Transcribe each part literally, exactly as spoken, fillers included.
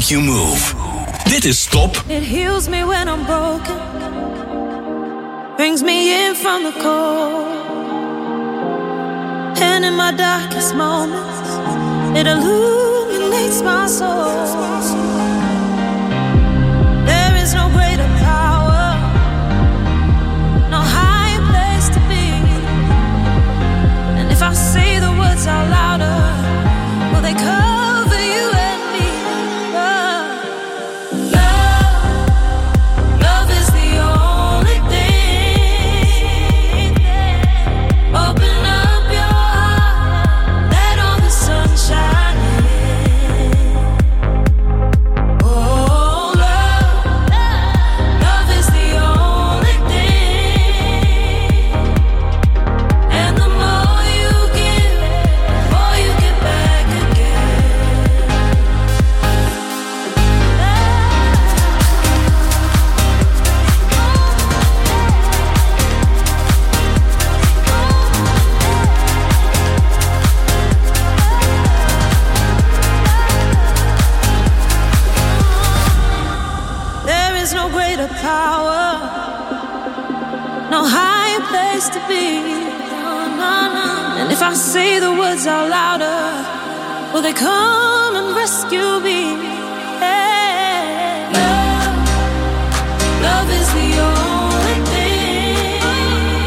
you move. Dit is Top. It heals me when I'm broken, brings me in from the cold, and in my darkest moments it illuminates my soul. There is no greater power, no higher place to be, and if I say the words out louder, will they cover you and me? Love, love, love is the only thing. Open up your heart, let all the sun shine in. Oh, love, love is the only thing. And the more you give, the more you get back again. There is no greater power, no higher place to be. No, no, no. And if I say the words out louder, will they come and rescue me? Hey. Love, love is the only thing.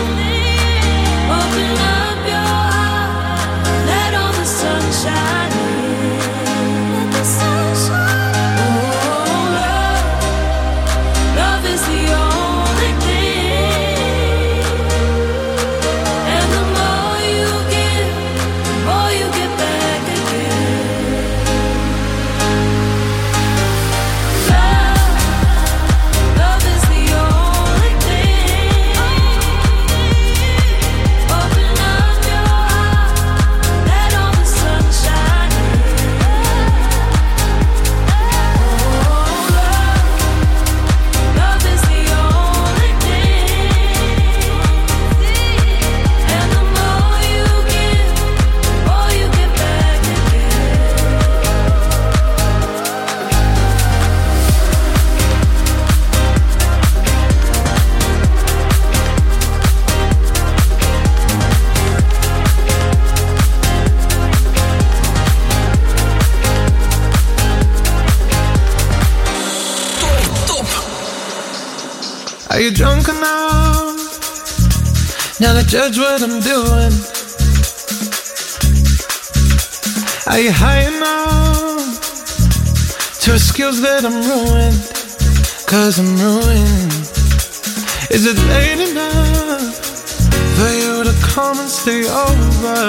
Open up your heart, let all the sun shine in. Let the sun shine. Oh, love, love is the only thing. And the more you give, the more you get back again. Love, love is the only thing. Open up your heart, let all the sun shine in. Oh, love, love is the only thing. And the more you give, the more you get back again. Are you drunk enough now to judge what I'm doing? Are you high enough to excuse that I'm ruined? Cause I'm ruined. Is it late enough for you to come and stay over?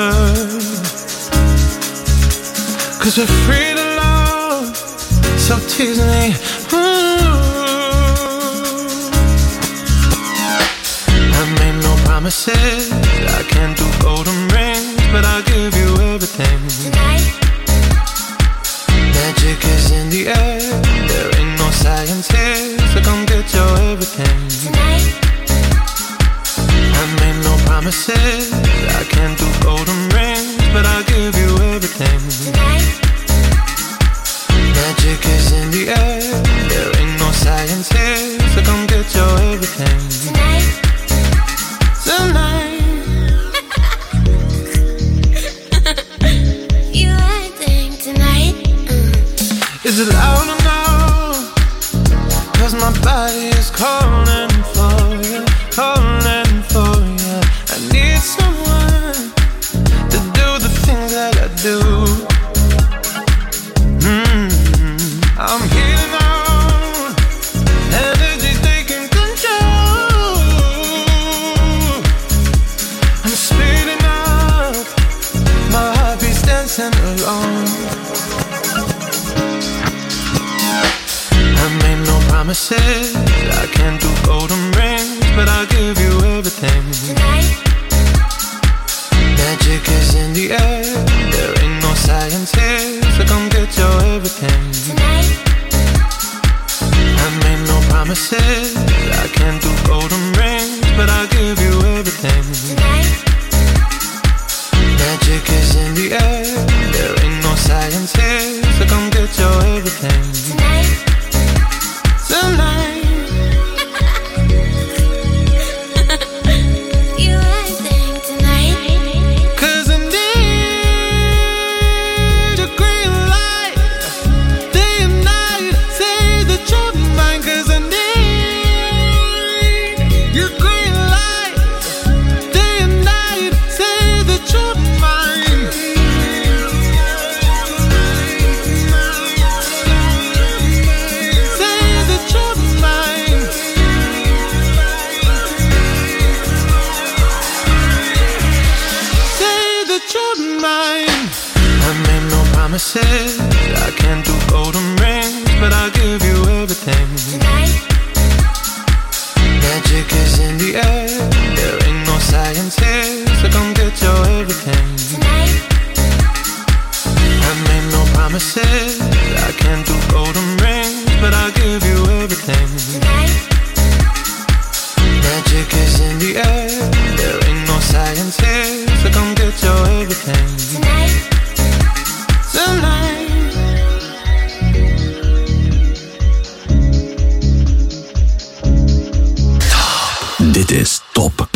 Cause we're free to love, so tease me. Ooh. I made no promises, I can't do golden rings, but I'll give you everything. Tonight, Magic is in the air, there ain't no science here, so come get your everything. tonight, I made no promises, I can't do golden rings, but I'll give you everything. tonight, Magic is in the air, there ain't no science here, so come get your everything. tonight. Tonight, You acting tonight. Mm. is it loud enough? Cause my body is calling for you, calling for you. I need someone to do the things that I do. Mm, I'm healing on, energy's taking control. I'm speeding up, my heartbeat's dancing alone. I made no promises, I can't do golden rings, but I'll give you everything. Tonight, Magic is in the air, there ain't no science here, so come get your everything. tonight, I made no promises, I can't do golden rings, but I'll give you everything. tonight, Magic is in the air, there ain't no science here, so come get your everything. Magic is in the air. There ain't no science here, so come get your everything. Tonight, I made no promises. I can't do golden rings, but I'll give you everything. tonight, Magic is in the air. There ain't no science here, so come get your everything. tonight. Tonight. Dit is Top.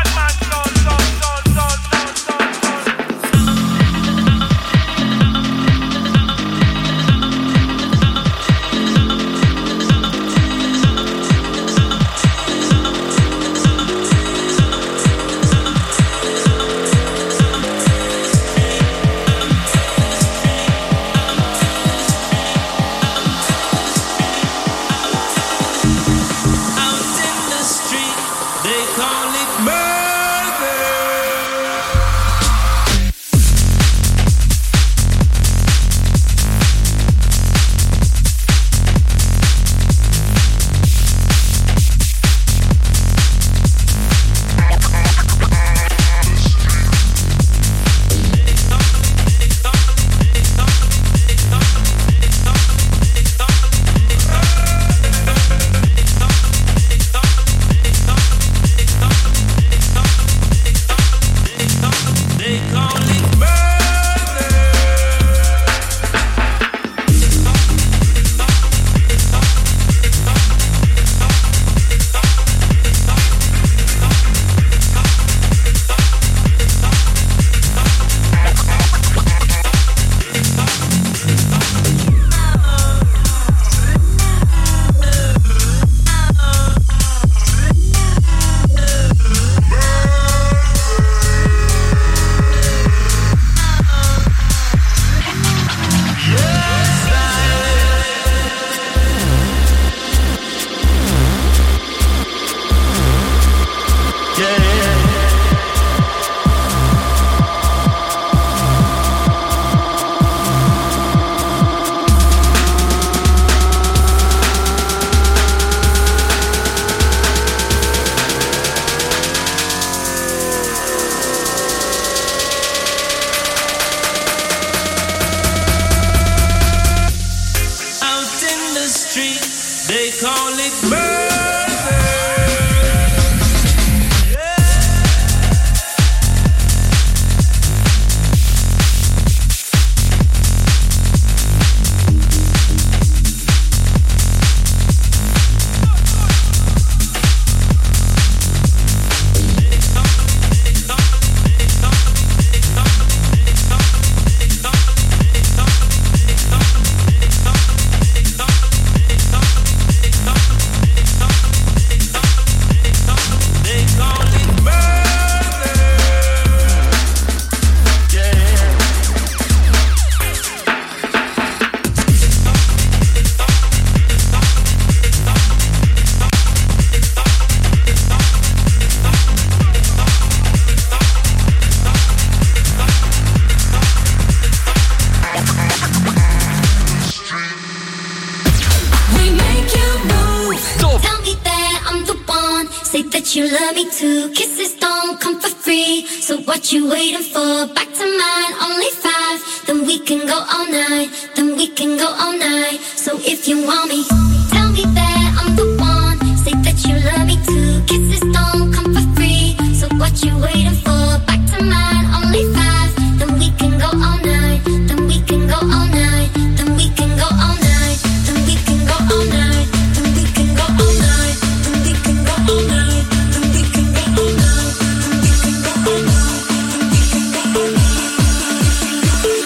You love me too. Kisses don't come for free. So what you waiting for? Back to mine, only five. Then we can go all night. Then we can go all night. So if you want me, tell me that I'm the one. Say that you love me too. Kisses don't come for free. So what you waiting for? Back to mine, only five. Then we can go all night. Then we can go all night. Then we can go all night. Then we can go all night. Then we can go all night. Then we can go all night.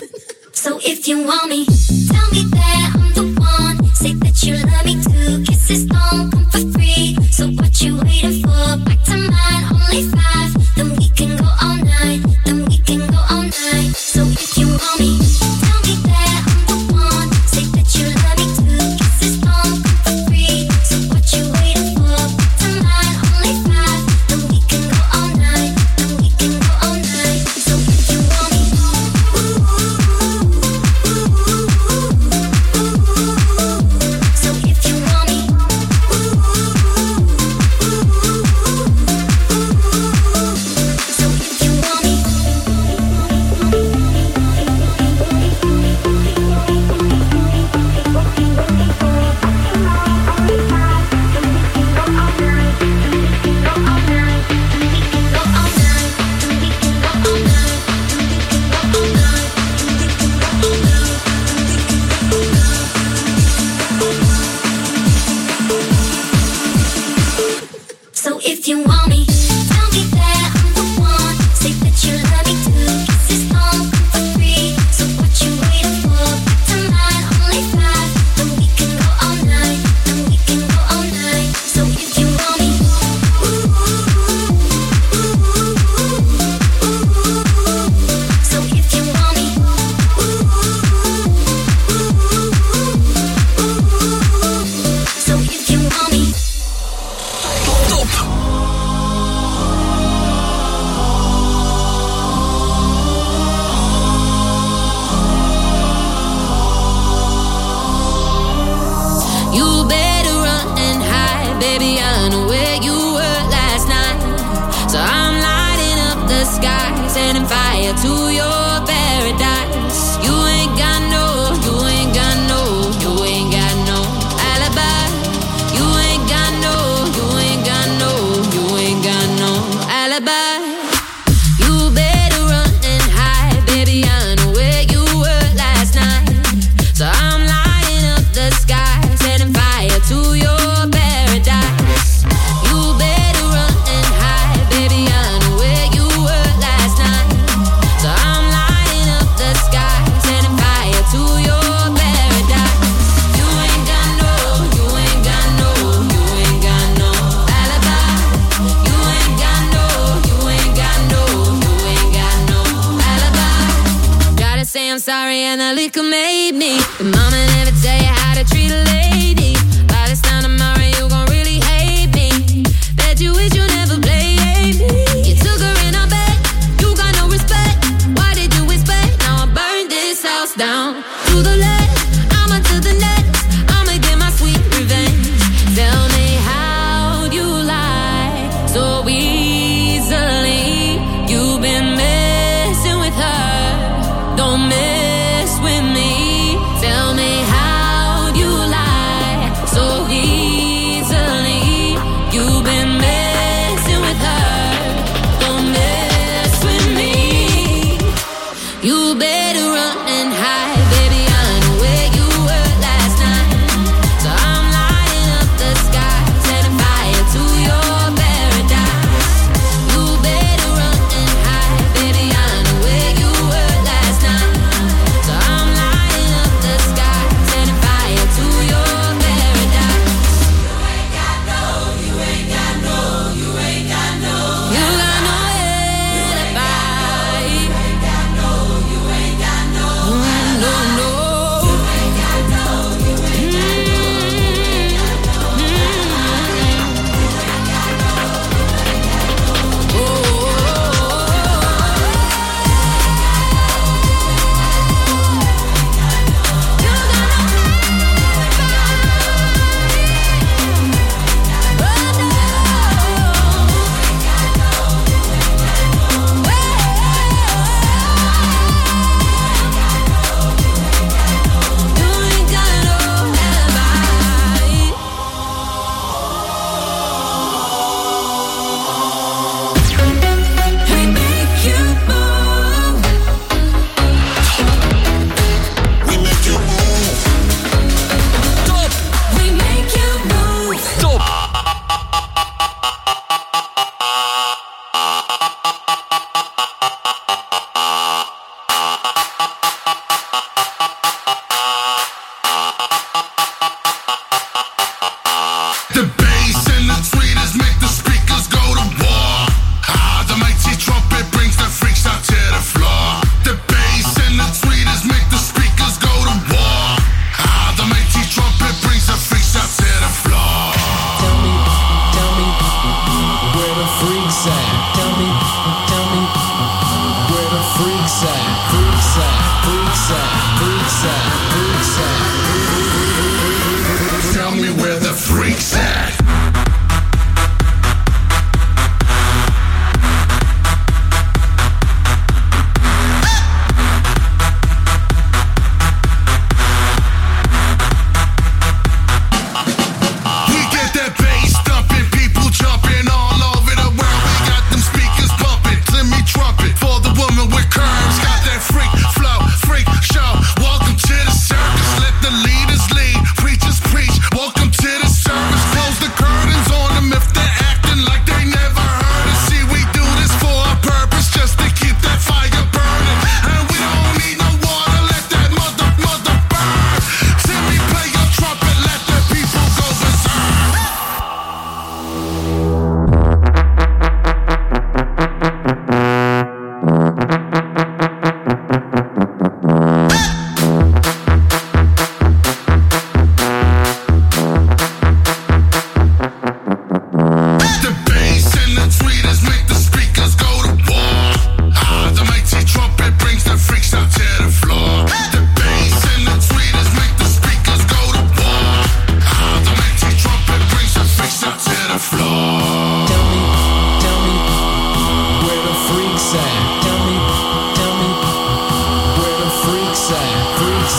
So if you want me, tell me that I'm the one. Say that you love me too. Kiss if you want me, tell me that I'm the one. Say that you love me too. Kisses don't come for free. So what you waiting for? Back to mine, only five. Then we can go all night. Then we can go all night. So if you want me, ooh, ooh, ooh, ooh, ooh. So if you want me, ooh, ooh, ooh, ooh, ooh. So if you want me. Top. You better run and hide, baby. I know where you were last night. So I'm lighting up the sky, setting fire to your paradise. You ain't got no, you ain't got no, you ain't got no alibi. You ain't got no, you ain't got no, you ain't got no alibi. You better run and hide, baby. I know where you were last night. So I'm lighting up the sky, setting fire to your paradise. You better run and hide, baby. I know where you were last night. So I'm lighting up the sky, setting fire to your paradise. You ain't got no, you ain't got no, you ain't got no alibi. You ain't got no, you ain't got no, you ain't got no alibi. Gotta say I'm sorry and the liquor made me. But mama never tell you how to treat a lady. By this time tomorrow you gon' really hate me. Bet you wish you never played me. You took her in a bed, you got no respect. Why did you expect? Now I burned this house down to the left. I'ma to the next. I'ma get my sweet revenge. Tell me how you lie so easily. You've been messing with her. Don't mess with me. Tell me how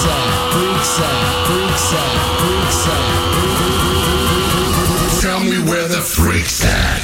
freaks at, freaks at, freaks at. Tell me where the freaks at.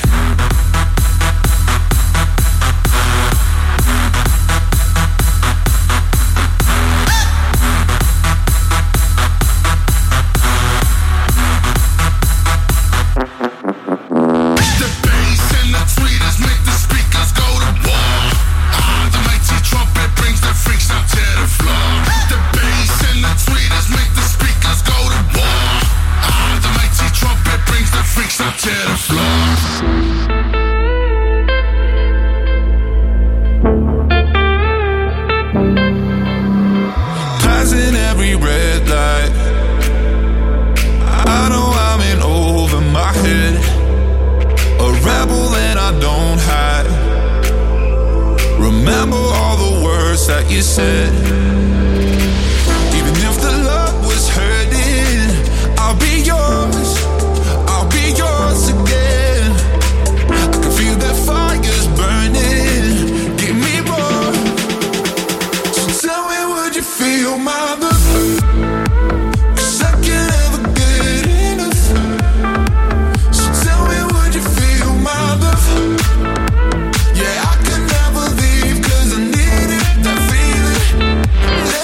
Yeah, I could never leave 'cause I needed that feeling.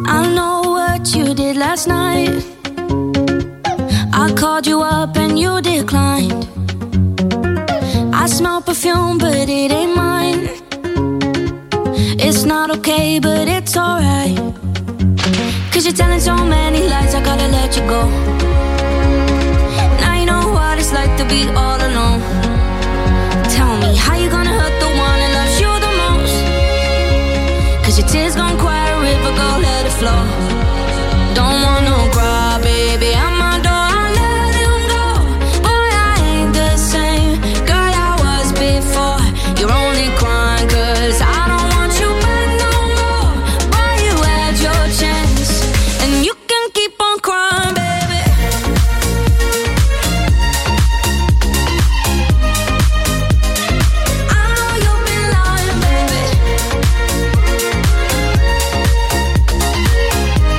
I know what you did last night. I called you up and you declined. I smell perfume but it ain't mine. It's not okay but it's alright. Cause you're telling so many lies, I gotta let you go. Now you know what it's like to be all alone. Tell me, how you gonna hurt the one that loves you the most? Cause your tears gon' quiet a river, go let it flow. Don't wanna cry, baby, I'm my door, I let him go. Boy, I ain't the same girl I was before. You're only crying cause I don't want you back no more. Boy, you had your chance and you can keep on crying, baby. I know you've been lying, baby.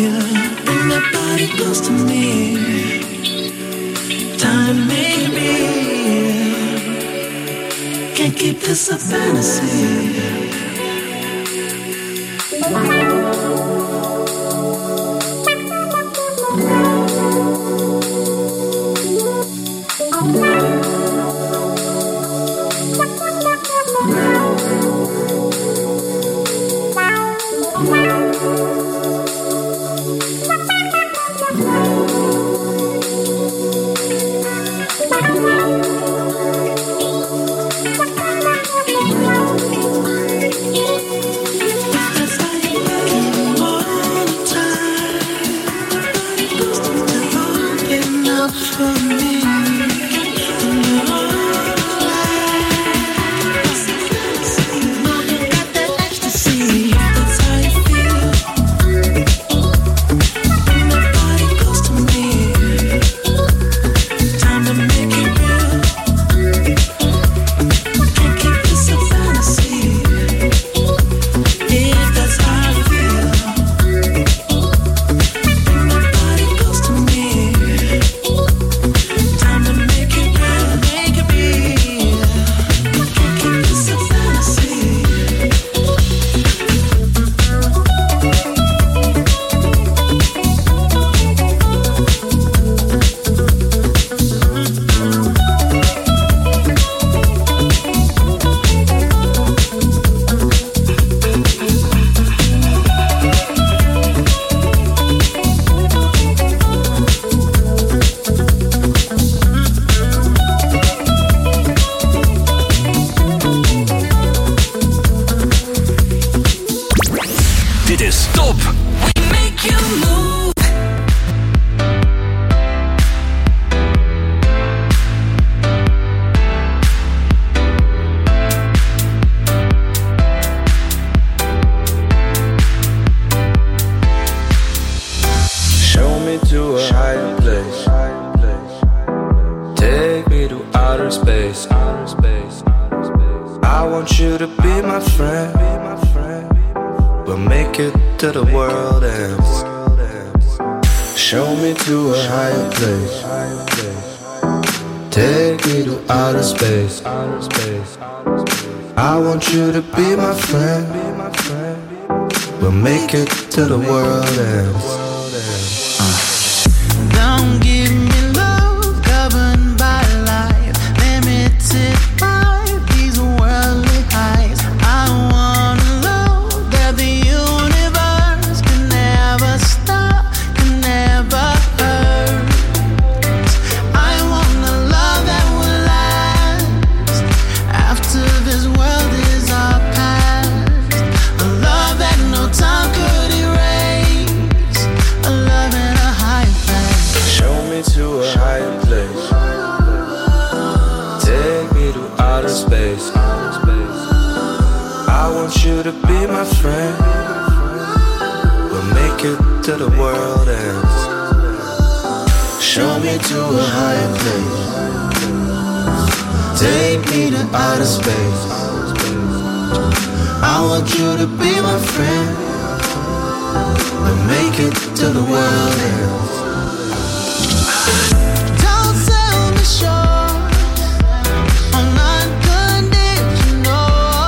feel. Bring that body close to me. Time to make it real. Can't keep this a fantasy. To the world ends. Don't give me love governed by life, limited by these worldly highs. I want a love that the universe can never stop, can never hurt. I want a love that will last after this world is our past. A love that no time could to a higher place. Take me to outer space. I want you to be my friend. We'll make it to the world ends. Show me to a higher place. Take me to outer space. I want you to be my friend. We'll make it to the world ends. Don't sell me short on unconditional.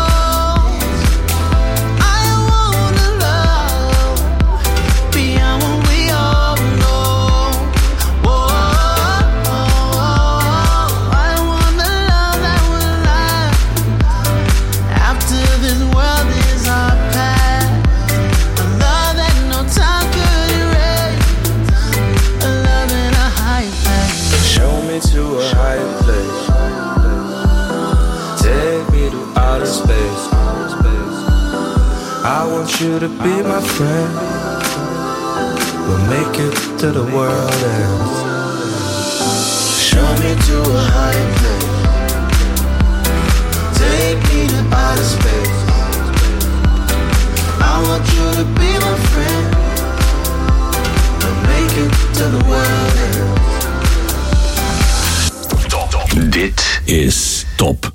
I wanna love beyond what we all know. Whoa, I wanna love that will last after this world is our past. A love that no time could erase. A love in a high place. Show me to a higher place. Take me to outer space. I want you to be my friend. We'll make it to the world ends. Show me to a higher place. Take me to outer space. I want you to be my friend. We'll make it to the world ends. Dit is Top.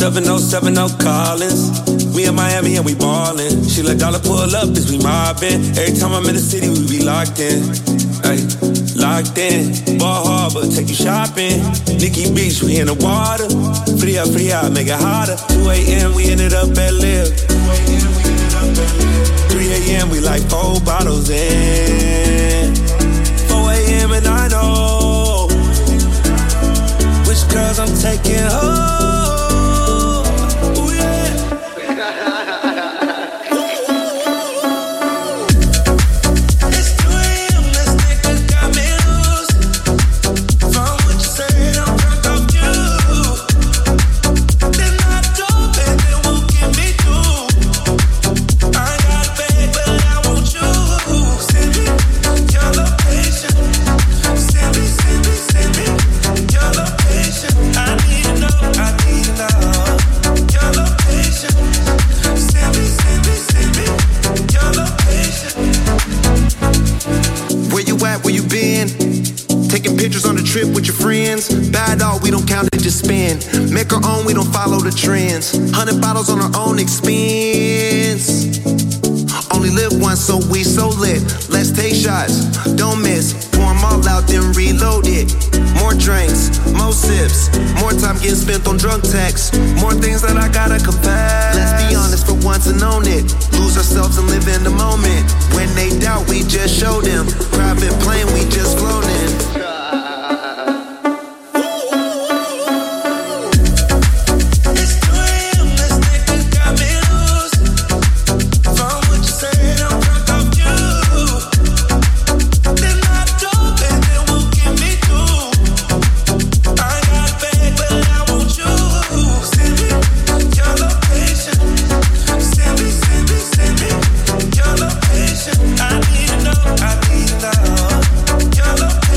seven oh seven oh Collins. We in Miami and we ballin'. She let dollar pull up as we mobbin'. Every time I'm in the city, we be locked in. Ay, locked in. Ball Harbor, take you shopping. Nikki Beach, we in the water. Fria, fria, make it hotter. two a.m. we ended up at Live. three a.m. we like four bottles in. four a.m. and I know which girls I'm taking home. With your friends, bad all, we don't count it, just spend. Make our own, we don't follow the trends. Hundred bottles on our own expense. Only live once, so we so lit. Let's take shots, don't miss. Pour them all out, then reload it. More drinks, more sips. More time getting spent on drunk texts. More things that I gotta confess. Let's be honest for once and own it. Lose ourselves and live in the moment. When they doubt, we just show them. Private plane, we just flown in. I need to know, I need to know. Your location.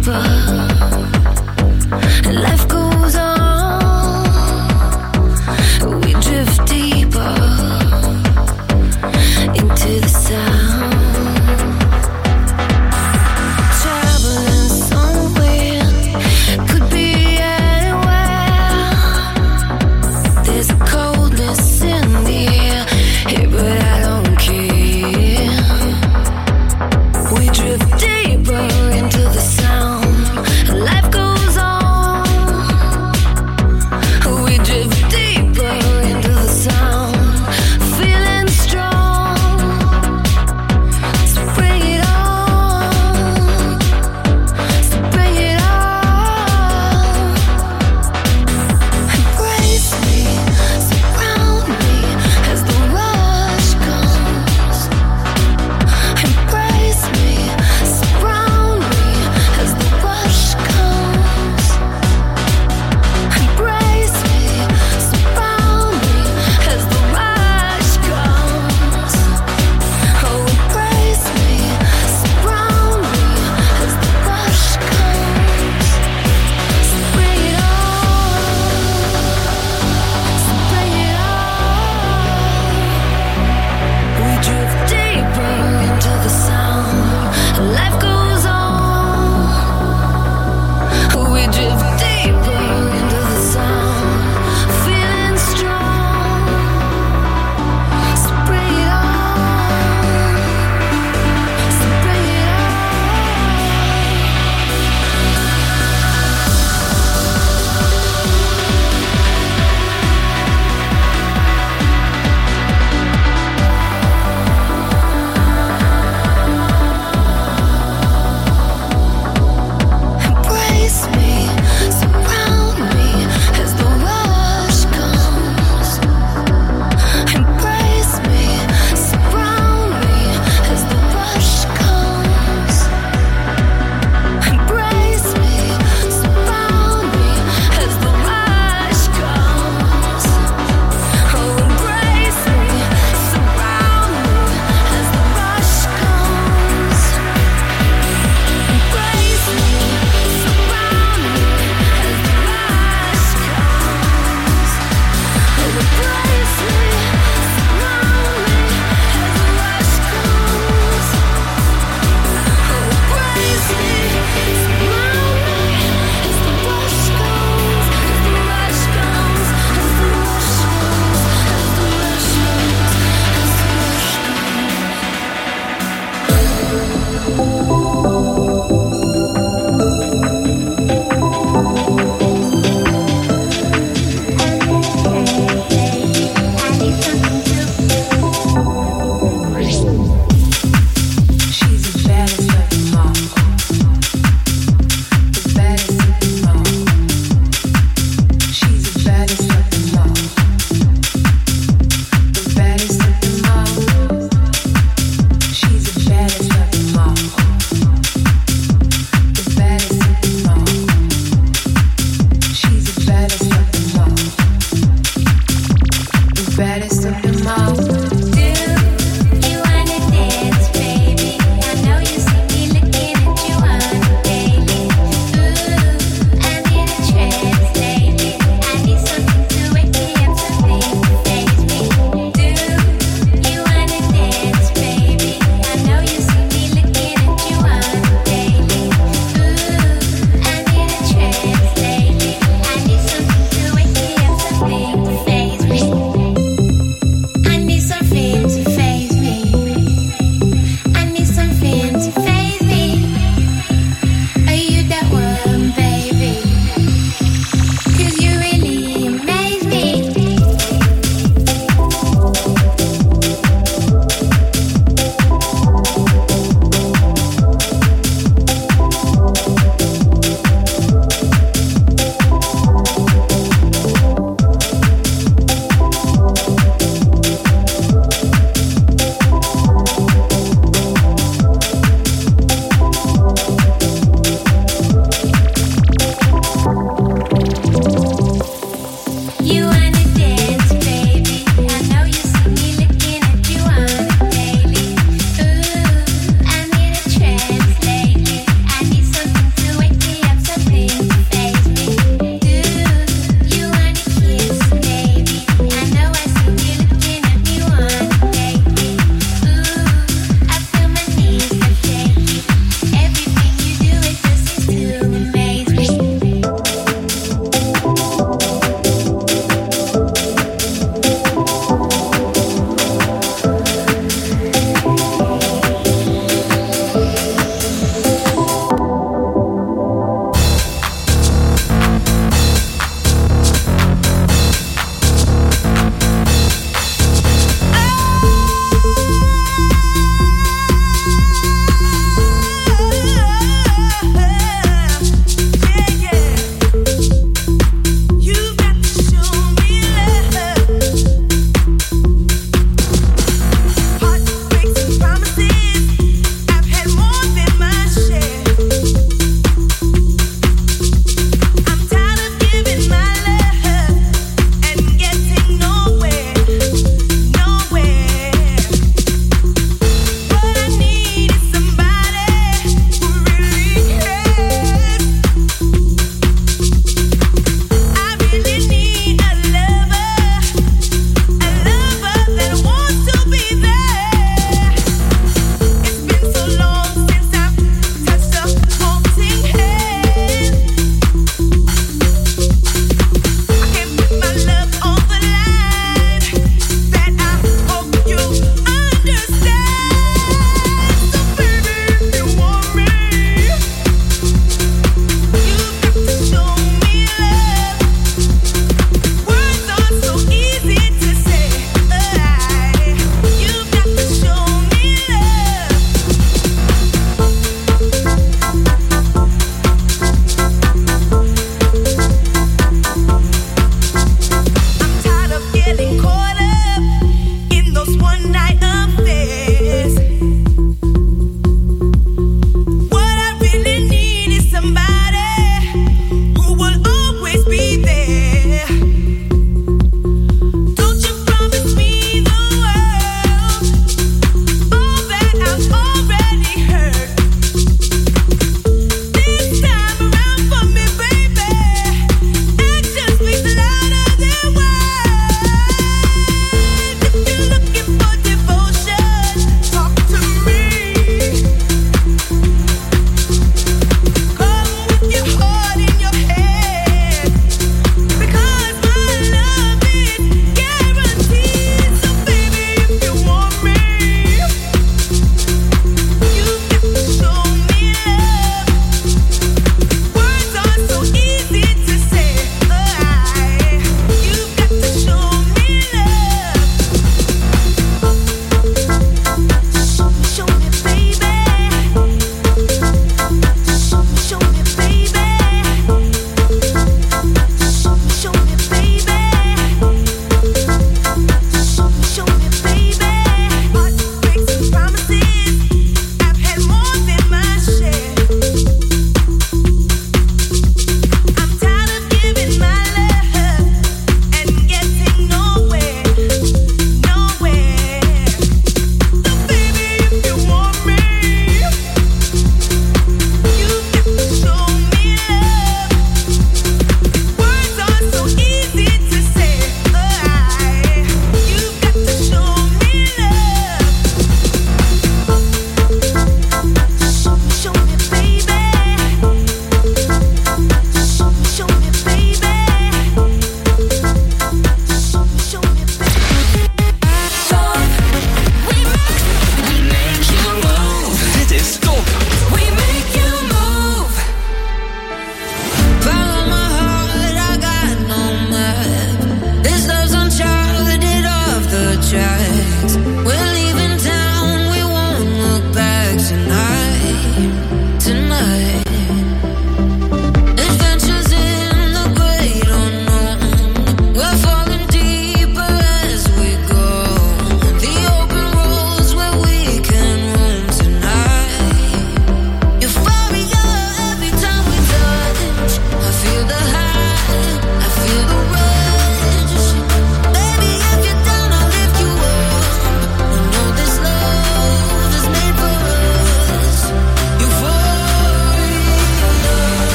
deeper. Life goes on. We drift deeper into the sound. Traveling somewhere, could be anywhere. There's a coldness in the air, hey, but I don't care. We drift deeper into the sound.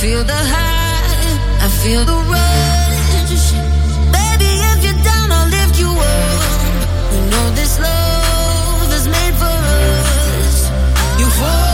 feel the high, I feel the rush. Baby, if you're down, I'll lift you up. We know this love is made for us. Euphoria.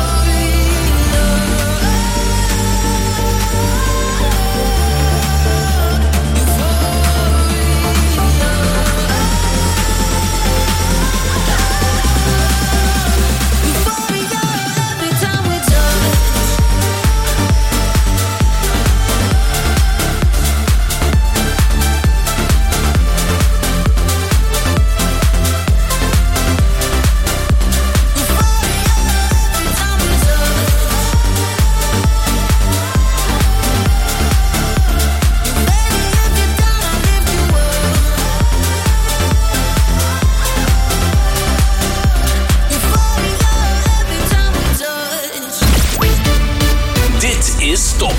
Is top.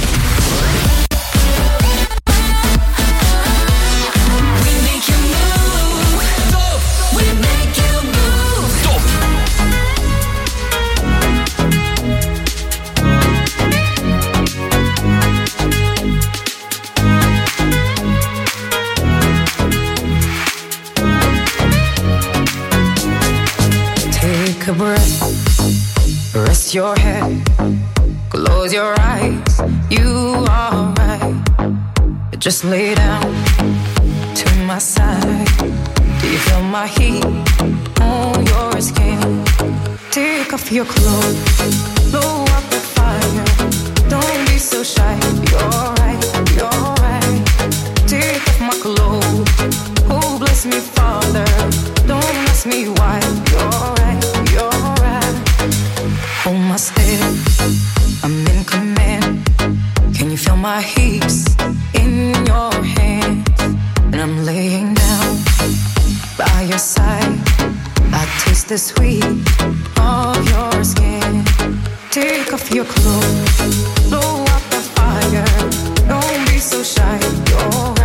Take a breath, rest your head, close your eyes, you are right. Just lay down to my side. Do you feel my heat on your skin? Take off your clothes, blow up the fire. Don't be so shy, you're right, you're right. Take off my clothes, oh bless me Father. Don't ask me why, you're right, you're right. Hold my step, I'm in command. Can you feel my hips in your hands? And I'm laying down by your side. I taste the sweet of your skin. Take off your clothes, blow up the fire. Don't be so shy, you're right.